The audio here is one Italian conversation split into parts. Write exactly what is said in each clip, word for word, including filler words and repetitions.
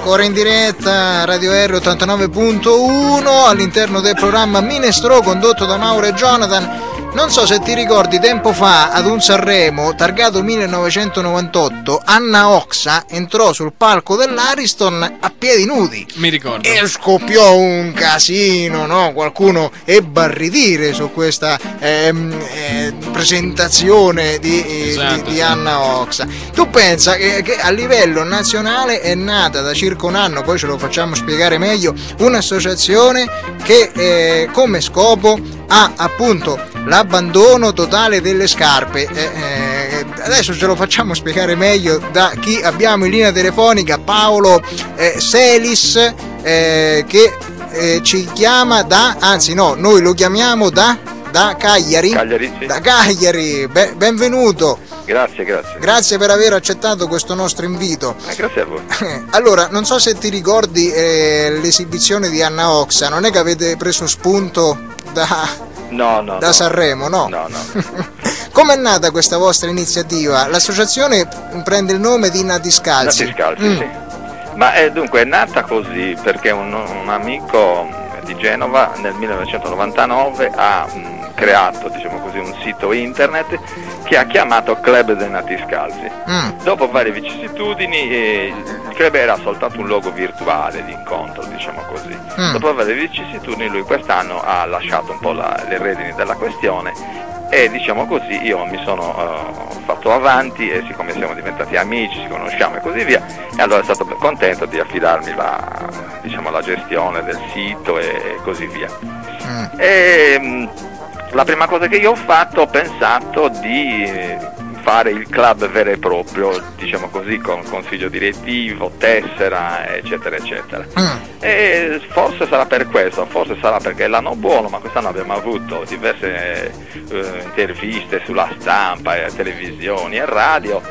Ancora in diretta Radio R ottantanove punto uno all'interno del programma Minestrò condotto da Mauro e Jonathan. Non so se ti ricordi, tempo fa ad un Sanremo targato millenovecentonovantotto, Anna Oxa entrò sul palco dell'Ariston a piedi nudi. Mi ricordo. E scoppiò un casino, no? Qualcuno ebbe a ridire su questa ehm, eh, presentazione di, esatto, di, di sì. Anna Oxa. Tu pensa che, che a livello nazionale è nata da circa un anno, poi ce lo facciamo spiegare meglio, un'associazione che eh, come scopo ha appunto l'abbandono totale delle scarpe. Eh, eh, adesso ce lo facciamo spiegare meglio da chi abbiamo in linea telefonica, Paolo eh, Selis, eh, che eh, ci chiama da, anzi no, noi lo chiamiamo da, da Cagliari. Cagliari, sì. Da Cagliari, Be- benvenuto. Grazie, grazie. Grazie per aver accettato questo nostro invito. Eh, grazie a voi. Allora, non so se ti ricordi eh, l'esibizione di Anna Oxa, non è che avete preso spunto da, no, no, da no. Sanremo, no? No, no. Com'è nata questa vostra iniziativa? L'associazione prende il nome di Nati Scalzi. Nati Scalzi, mm. sì. Ma è, dunque è nata così perché un, un amico di Genova nel millenovecentonovantanove ha mh, creato, diciamo così, un sito internet che ha chiamato Club dei Nati Scalzi. Mm. Dopo varie vicissitudini eh, il club era soltanto un luogo virtuale di incontro, diciamo così. Mm. Dopo varie vicissitudini lui quest'anno ha lasciato un po' la, le redini della questione e diciamo così io mi sono uh, fatto avanti e siccome siamo diventati amici, ci conosciamo e così via, e allora sono stato contento di affidarmi la, diciamo, la gestione del sito e così via. Mm. E, mh, la prima cosa che io ho fatto, ho pensato di fare il club vero e proprio, diciamo così, con consiglio direttivo, tessera, eccetera, eccetera. Mm. E forse sarà per questo, forse sarà perché è l'anno buono, ma quest'anno abbiamo avuto diverse eh, interviste sulla stampa, e televisioni e radio,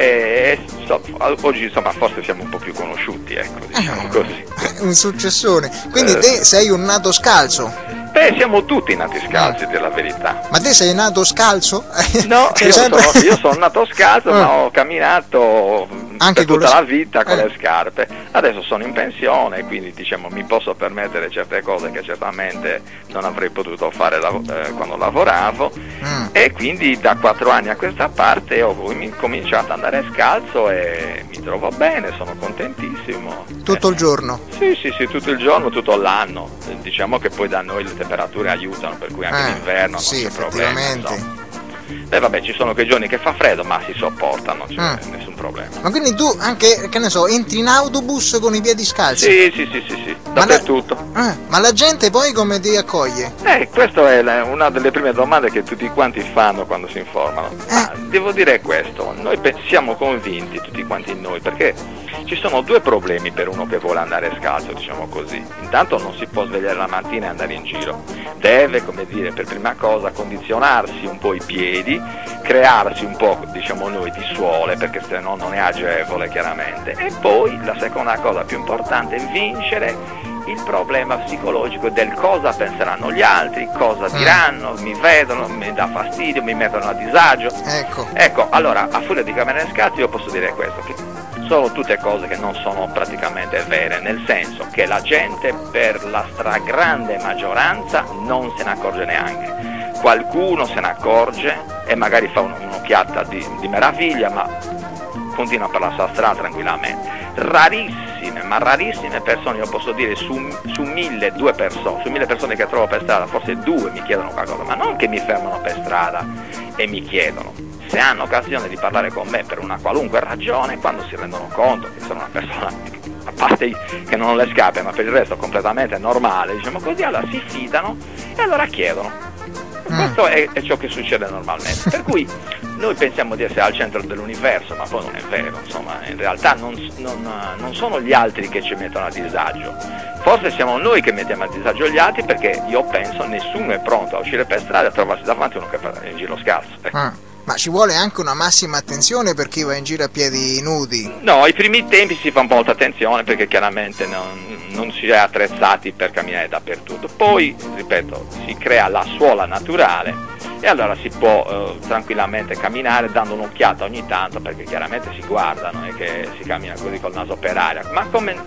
e so, oggi insomma forse siamo un po' più conosciuti, ecco, diciamo eh, così. Un successone. Quindi eh, te sei un nato scalzo? Beh, siamo tutti nati scalzi, per la verità. Ma te sei nato scalzo? No, io, sempre... sono, io sono nato scalzo, eh. ma ho camminato anche per tutta le... la vita con eh. le scarpe. Adesso sono in pensione, quindi diciamo mi posso permettere certe cose che certamente non avrei potuto fare lav- eh, quando lavoravo. Mm. E quindi da quattro anni a questa parte ho cominciato ad andare scalzo e mi trovo bene, sono contentissimo. Tutto eh. il giorno? Sì, sì, sì, tutto il giorno, tutto l'anno. Diciamo che poi da noi le temperature aiutano, per cui anche eh, l'inverno non sì, c'è problema. Effettivamente. Beh vabbè, ci sono quei giorni che fa freddo, ma si sopportano, non c'è mm. nessun problema. Ma quindi tu anche, che ne so, entri in autobus con i piedi scalzi? Sì, sì, sì, sì, sì, dappertutto. Ma la, eh, ma la gente poi come ti accoglie? Eh, questa è la, una delle prime domande che tutti quanti fanno quando si informano. Eh. Ah, devo dire questo, noi pe- siamo convinti, tutti quanti noi, perché ci sono due problemi per uno che vuole andare scalzo, diciamo così. Intanto non si può svegliare la mattina e andare in giro. Deve, come dire, per prima cosa condizionarsi un po' i piedi, crearsi un po', diciamo noi, di suole, perché se no non è agevole chiaramente. E poi la seconda cosa più importante è vincere il problema psicologico del cosa penseranno gli altri, cosa diranno, mi vedono, mi dà fastidio, mi mettono a disagio. Ecco. Ecco, allora a furia di camminare scalzi io posso dire questo, che sono tutte cose che non sono praticamente vere, nel senso che la gente per la stragrande maggioranza non se ne accorge neanche. Qualcuno se ne accorge e magari fa un, un'occhiata di, di meraviglia, ma continua per la sua strada tranquillamente. Rarissime, ma rarissime persone, io posso dire su, su mille, due persone, su mille persone che trovo per strada, forse due mi chiedono qualcosa, ma non che mi fermano per strada e mi chiedono. Se hanno occasione di parlare con me per una qualunque ragione, quando si rendono conto che sono una persona, a parte che non ho le scarpe, ma per il resto completamente normale, diciamo così, allora si fidano e allora chiedono. Questo è, è ciò che succede normalmente, per cui noi pensiamo di essere al centro dell'universo, ma poi non è vero, insomma, in realtà non, non, non sono gli altri che ci mettono a disagio, forse siamo noi che mettiamo a disagio gli altri, perché io penso nessuno è pronto a uscire per strada e a trovarsi davanti uno che fa in giro scalzo. Ecco. Ah. Ma ci vuole anche una massima attenzione per chi va in giro a piedi nudi? No, ai primi tempi si fa molta attenzione perché chiaramente non, non si è attrezzati per camminare dappertutto. Poi, ripeto, si crea la suola naturale e allora si può eh, tranquillamente camminare dando un'occhiata ogni tanto, perché chiaramente si guarda, non è che si cammina così col naso per aria, ma come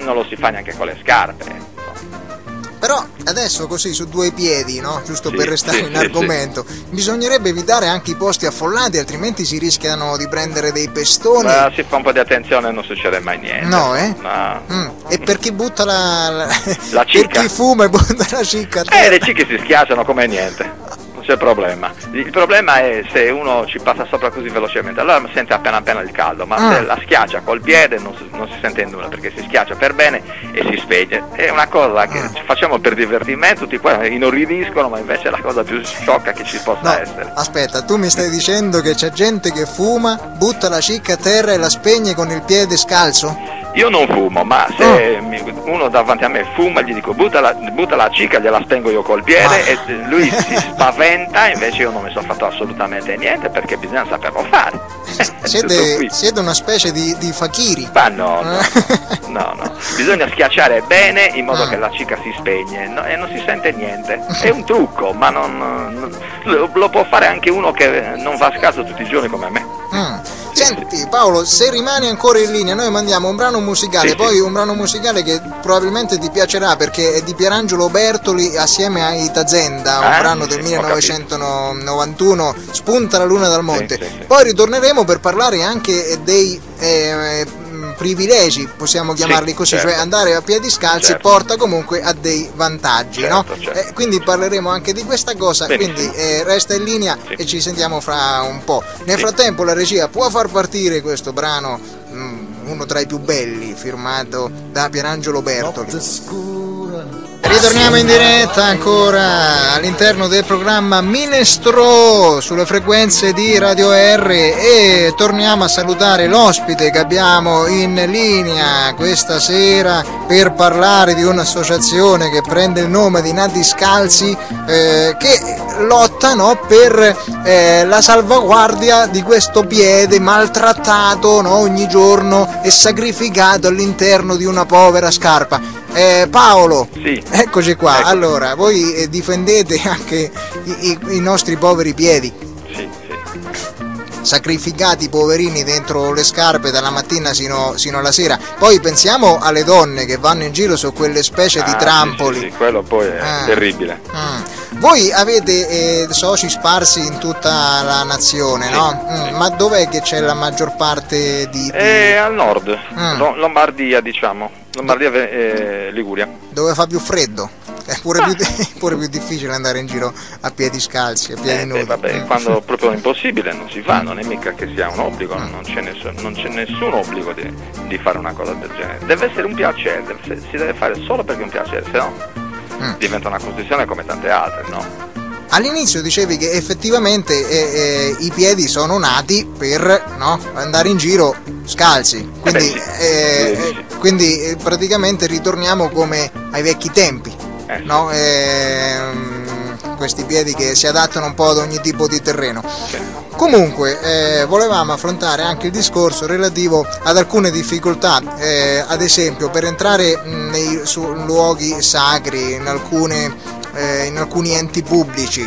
non lo si fa neanche con le scarpe. Però adesso così su due piedi, no? Giusto sì, per restare sì, in sì, argomento, sì. Bisognerebbe evitare anche i posti affollati, altrimenti si rischiano di prendere dei pestoni. Ma si fa un po' di attenzione e non succede mai niente. No, eh? No. Mm. E per chi butta la, la, la cicca? Per chi fuma e butta la cicca? Eh, le cicche si schiacciano come niente. C'è problema. Il problema è se uno ci passa sopra così velocemente, allora sente appena appena il caldo, ma ah. se la schiaccia col piede non si, non si sente nulla, perché si schiaccia per bene e si spegne. È una cosa che ah. facciamo per divertimento, tutti qua inorridiscono, ma invece è la cosa più sciocca che ci possa no, essere. Aspetta, tu mi stai dicendo che c'è gente che fuma, butta la cicca a terra e la spegne con il piede scalzo? Io non fumo, ma se oh. uno davanti a me fuma, gli dico butta la, butta la cicca, gliela spengo io col piede ma... e lui si spaventa, invece io non mi sono fatto assolutamente niente, perché bisogna saperlo fare. Siete, siete una specie di, di fakiri. Ma no, no, no, no, bisogna schiacciare bene in modo ah. che la cicca si spegne, no, e non si sente niente. È un trucco, ma non, non lo, lo può fare anche uno che non va a scaso tutti i giorni come me. Mm. Senti Paolo, se rimani ancora in linea noi mandiamo un brano musicale, sì, poi sì. un brano musicale che probabilmente ti piacerà perché è di Pierangelo Bertoli assieme a Itazenda, un ah, brano del sì, millenovecentonovantuno, Spunta la luna dal monte. Sì, sì, sì. Poi ritorneremo per parlare anche dei eh, privilegi, possiamo chiamarli sì, così, certo. Cioè andare a piedi scalzi certo. porta comunque a dei vantaggi, certo, no? Certo. Eh, quindi parleremo anche di questa cosa. Benissimo. Quindi eh, resta in linea sì. e ci sentiamo fra un po'. Nel sì. frattempo la regia può far partire questo brano, mh, uno tra i più belli, firmato da Pierangelo Bertoli. Ritorniamo in diretta ancora all'interno del programma Minestrò sulle frequenze di Radio R e torniamo a salutare l'ospite che abbiamo in linea questa sera per parlare di un'associazione che prende il nome di Nati Scalzi eh, che lotta no, per eh, la salvaguardia di questo piede maltrattato no, ogni giorno e sacrificato all'interno di una povera scarpa. Eh, Paolo, sì. Eccoci qua. Ecco. Allora, voi eh, difendete anche i, i, i nostri poveri piedi. Sì, sì. Sacrificati poverini dentro le scarpe dalla mattina sino, sino alla sera. Poi pensiamo alle donne che vanno in giro su quelle specie ah, di trampoli. Sì, sì, sì, quello poi è ah. terribile. Mm. Voi avete eh, soci sparsi in tutta la nazione, sì, no? Mm. Sì. Ma dov'è che c'è la maggior parte di... di... Eh, al nord, mm. Lombardia diciamo. Lombardia e Liguria. Dove fa più freddo? È pure, ah. più, pure più difficile andare in giro a piedi scalzi, a piedi eh, nudi. Beh, vabbè, mm. quando proprio è impossibile non si fa, non è mica che sia un obbligo, mm. non, c'è nessun, non c'è nessun obbligo di, di fare una cosa del genere. Deve essere un piacere, deve essere, si deve fare solo perché è un piacere, se no mm. diventa una costrizione come tante altre, no? All'inizio dicevi che effettivamente eh, eh, i piedi sono nati per no, andare in giro scalzi, quindi, eh beh, sì. eh, eh, sì. quindi eh, praticamente ritorniamo come ai vecchi tempi, eh, no? Sì. eh, questi piedi che si adattano un po' ad ogni tipo di terreno. Sì. Comunque eh, volevamo affrontare anche il discorso relativo ad alcune difficoltà, eh, ad esempio per entrare mh, nei su, luoghi sacri, in alcune Eh, in alcuni enti pubblici,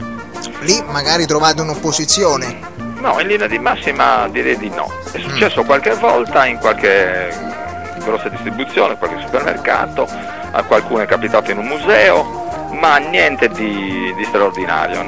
lì magari trovate un'opposizione? No, in linea di massima direi di no. È successo mm. qualche volta in qualche grossa distribuzione, qualche supermercato, a qualcuno è capitato in un museo, ma niente di, di straordinario.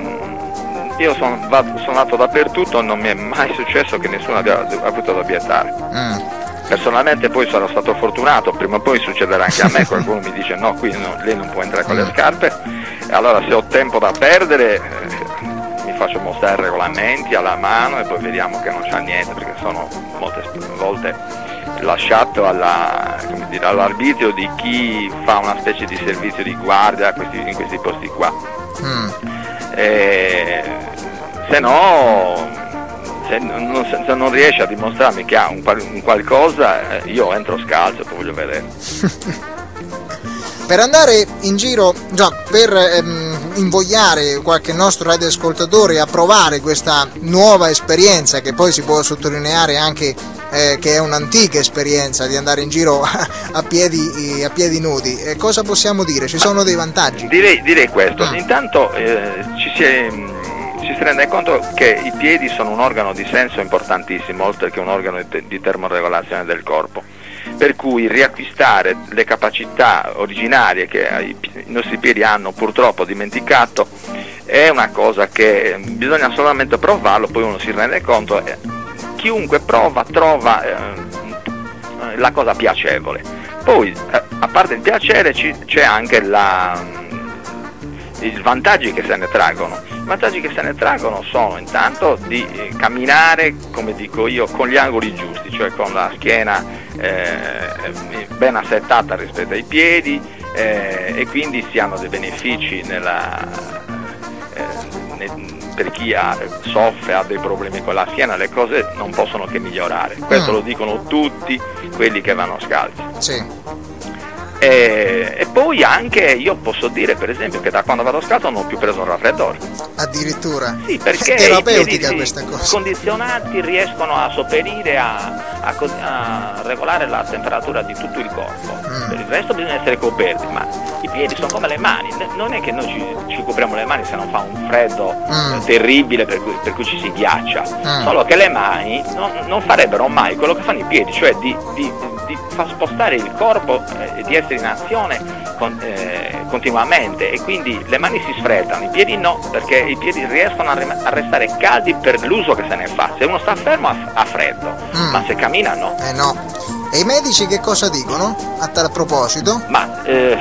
Io sono, sono andato dappertutto, non mi è mai successo che nessuno abbia avuto da obiettare. Mm. Personalmente poi sono stato fortunato, prima o poi succederà anche a me, qualcuno mi dice no, qui no, lei non può entrare con le scarpe, e allora se ho tempo da perdere eh, mi faccio mostrare i regolamenti alla mano e poi vediamo che non c'è niente, perché sono molte volte lasciato alla, come dire, all'arbitrio di chi fa una specie di servizio di guardia a questi, in questi posti qua. Mm. E, se no... Se non, se non riesce a dimostrarmi che ha un, un qualcosa, eh, io entro scalzo, poi voglio vedere. Per andare in giro, già, per ehm, invogliare qualche nostro radioascoltatore a provare questa nuova esperienza, che poi si può sottolineare anche eh, che è un'antica esperienza di andare in giro a, a, piedi, a piedi nudi, eh, cosa possiamo dire? Ci sono dei vantaggi? Direi, direi questo, mm. intanto eh, ci si è... ci si rende conto che i piedi sono un organo di senso importantissimo, oltre che un organo di termoregolazione del corpo. per cui riacquistare le capacità originarie che i, i nostri piedi hanno purtroppo dimenticato è una cosa che bisogna solamente provarlo, poi uno si rende conto, eh, chiunque prova trova eh, la cosa piacevole. Poi eh, a parte il piacere ci, c'è anche la, i vantaggi che se ne traggono. I vantaggi che se ne traggono sono intanto di eh, camminare, come dico io, con gli angoli giusti, cioè con la schiena eh, ben assettata rispetto ai piedi, eh, e quindi si hanno dei benefici nella, eh, ne, per chi ha, soffre, ha dei problemi con la schiena, le cose non possono che migliorare. Questo mm. lo dicono tutti quelli che vanno scalzi. Sì. E, e poi anche io posso dire per esempio che da quando vado scalzo non ho più preso un raffreddore. Addirittura? Sì, perché è terapeutica i piedi, questa sì, cosa. condizionati riescono a sopperire a, a, a regolare la temperatura di tutto il corpo. Mm. Per il resto bisogna essere coperti, ma i piedi sono come le mani, non è che noi ci, ci copriamo le mani se non fa un freddo mm. terribile per cui, per cui ci si ghiaccia, mm. solo che le mani non, non farebbero mai quello che fanno i piedi, cioè di, di, di far spostare il corpo e eh, di essere in azione con, eh, continuamente, e quindi le mani si sfreddano, i piedi no, perché i piedi riescono a, rem- a restare caldi per l'uso che se ne fa. Se uno sta fermo ha, ha freddo, mm. ma se cammina no. Eh no. E i medici che cosa dicono a tal proposito? Ma eh,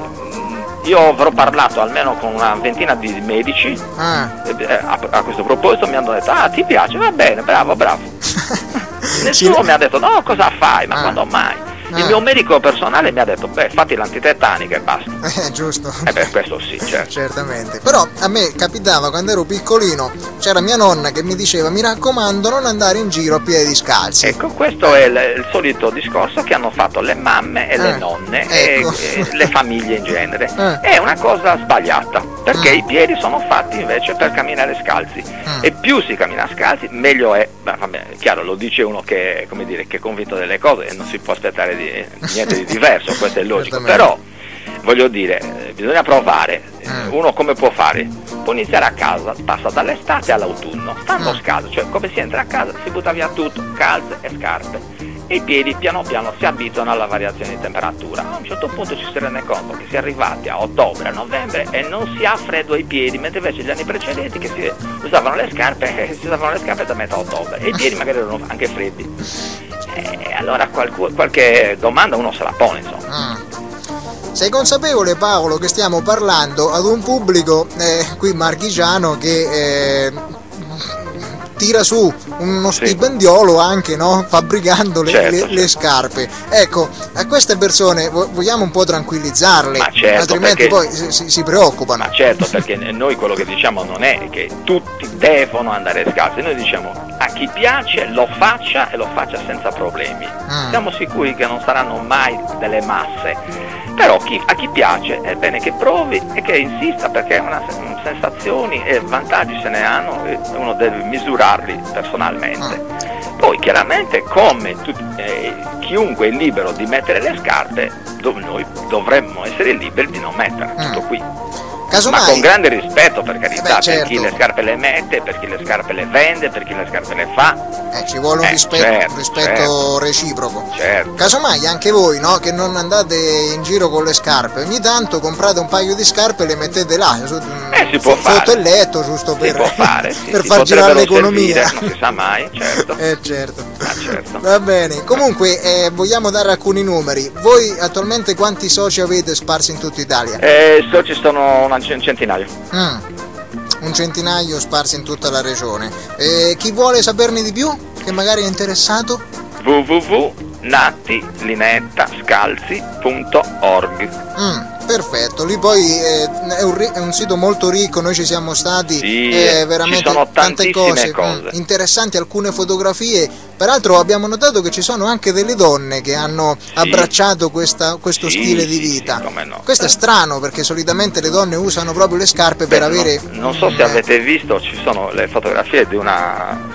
io avrò parlato almeno con una ventina di medici ah. eh, a, a questo proposito, mi hanno detto ah ti piace, va bene, bravo, bravo. Nessuno mi ha detto no, cosa fai, ma ah. quando mai? Il mio medico personale mi ha detto beh fatti l'antitetanica e basta. Eh giusto. Eh beh questo sì, certo. Certamente. Però a me capitava quando ero piccolino, c'era mia nonna che mi diceva mi raccomando non andare in giro a piedi scalzi. Ecco, questo è il, il solito discorso che hanno fatto le mamme e eh, le nonne ecco. e, e le famiglie in genere. Eh. È una cosa sbagliata, perché mm. i piedi sono fatti invece per camminare scalzi mm. e più si cammina scalzi meglio è. Beh, vabbè, chiaro, lo dice uno che, come dire, che è convinto delle cose e non si può aspettare di, niente di diverso, questo è logico, però voglio dire, bisogna provare. mm. Uno come può fare? Può iniziare a casa, passa dall'estate all'autunno, stando mm. scalzo, cioè come si entra a casa si butta via tutto, calze e scarpe, e i piedi piano piano si abituano alla variazione di temperatura. A un certo punto ci si rende conto che si è arrivati a ottobre, a novembre e non si ha freddo ai piedi, mentre invece gli anni precedenti che si usavano le scarpe si usavano le scarpe da metà ottobre e i piedi magari erano anche freddi. E allora qualche, qualche domanda uno se la pone, insomma. Mm. Sei consapevole, Paolo, che stiamo parlando ad un pubblico eh, qui marchigiano che eh, tira su uno sì. stipendiolo anche, no? Fabbricando le, certo, le, certo. le scarpe. Ecco, a queste persone vogliamo un po' tranquillizzarle, ma certo, altrimenti perché, poi si, si preoccupano. Ma certo, perché noi quello che diciamo non è che tutti devono andare scalzi, noi diciamo a chi piace lo faccia e lo faccia senza problemi. Mm. Siamo sicuri che non saranno mai delle masse, però chi, a chi piace è bene che provi e che insista, perché una, sensazioni e vantaggi se ne hanno e uno deve misurarli personalmente. Poi chiaramente come tu, eh, chiunque è libero di mettere le scarpe, dov- noi dovremmo essere liberi di non mettere, mm. tutto qui. Casomai, ma con grande rispetto, per carità, beh, certo. per chi le scarpe le mette, per chi le scarpe le vende, per chi le scarpe le fa. Eh, ci vuole un eh, rispetto, certo, rispetto certo. reciproco. Certo. Casomai anche voi, no, che non andate in giro con le scarpe, ogni tanto comprate un paio di scarpe e le mettete là, su, eh, si può sotto fare. il letto, giusto per, si può fare, sì, per si far girare l'economia. Servire, non si sa mai, certo. Eh certo. Ah, certo. Va bene. Comunque eh, vogliamo dare alcuni numeri. Voi attualmente quanti soci avete sparsi in tutta Italia? Eh, soci sono un centinaio. Mm. Un centinaio sparsi in tutta la regione. Eh, chi vuole saperne di più? Che magari è interessato? w w w punto nati linetta scalzi punto org. Mm, perfetto, lì poi eh, è, un, è un sito molto ricco, noi ci siamo stati, sì, eh, veramente ci sono tante cose, cose. Mm, interessanti, alcune fotografie. Peraltro abbiamo notato che ci sono anche delle donne che hanno sì. abbracciato questa, questo sì, stile di vita. sì, come no. Questo è strano, perché solitamente le donne usano proprio le scarpe Beh, per avere... Non, non so se avete visto, ci sono le fotografie di una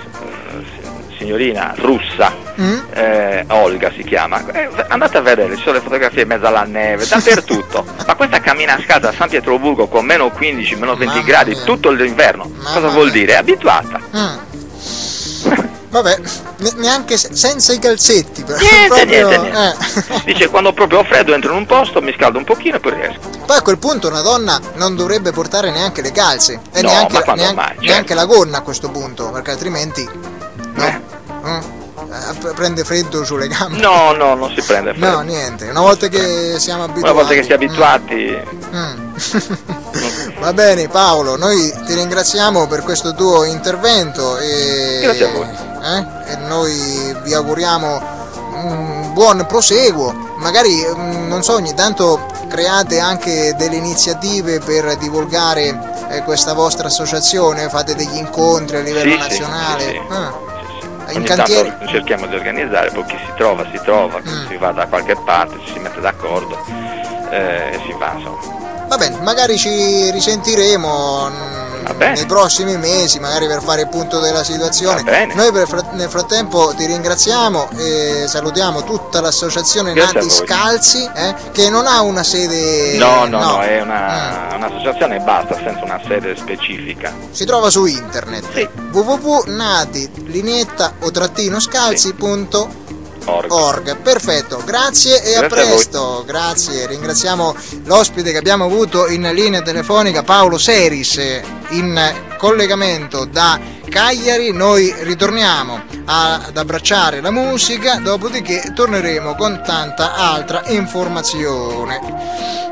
signorina russa, mm? eh, Olga si chiama, eh, andate a vedere, ci sono le fotografie in mezzo alla neve, dappertutto, ma questa cammina a scalza a San Pietroburgo con meno quindici, meno venti Mamma gradi mia. tutto l'inverno. Mamma cosa vuol mia. dire? È abituata. Mm. Vabbè, neanche se, senza i calzetti però. Niente, proprio, niente, niente. Eh. Dice, quando ho proprio freddo entro in un posto, mi scaldo un pochino e poi riesco. Poi a quel punto una donna non dovrebbe portare neanche le calze e No, neanche, ma quando neanche, mai, certo. neanche la gonna a questo punto, perché altrimenti no, Eh. eh, prende freddo sulle gambe. No, no, non si prende freddo. No, niente, una volta che siamo abituati. Una volta che si è abituati. Mm. Mm. Va bene Paolo, noi ti ringraziamo per questo tuo intervento e, Grazie a voi. eh, e noi vi auguriamo un buon proseguo, magari non so, ogni tanto create anche delle iniziative per divulgare eh, questa vostra associazione, fate degli incontri a livello Sì, nazionale. sì, sì, sì. Ah. Ogni In cantieri... tanto cerchiamo di organizzare, poi chi si trova si trova, Mm. si va da qualche parte, ci si mette d'accordo eh, e si va, insomma. Va bene, magari ci risentiremo mm, Va bene. nei prossimi mesi, magari per fare il punto della situazione. Va bene. Noi per fra- nel frattempo ti ringraziamo e salutiamo tutta l'associazione Grazie Nati a voi. Scalzi, eh, che non ha una sede. No, no, no, è Mm. una, un'associazione e basta, senza una sede specifica. Si trova su internet. Sì. w w w punto nati lineetta o trattino scalzi punto Org. org. Perfetto, grazie e Grazie a a presto. Grazie, ringraziamo l'ospite che abbiamo avuto in linea telefonica, Paolo Seris, in collegamento da Cagliari. Noi ritorniamo ad abbracciare la musica, dopodiché torneremo con tanta altra informazione.